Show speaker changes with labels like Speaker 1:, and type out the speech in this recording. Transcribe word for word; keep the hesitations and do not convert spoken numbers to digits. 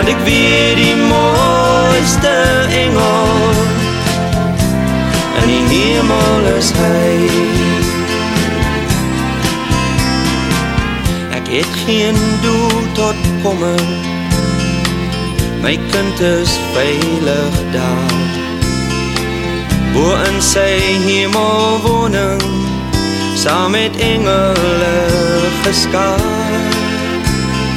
Speaker 1: want ek weet die mooiste engel in die hemel is hy. Ek het geen doel tot kommer, my kind is veilig daar, bo in sy hemelwoning, saam met engele geskaar.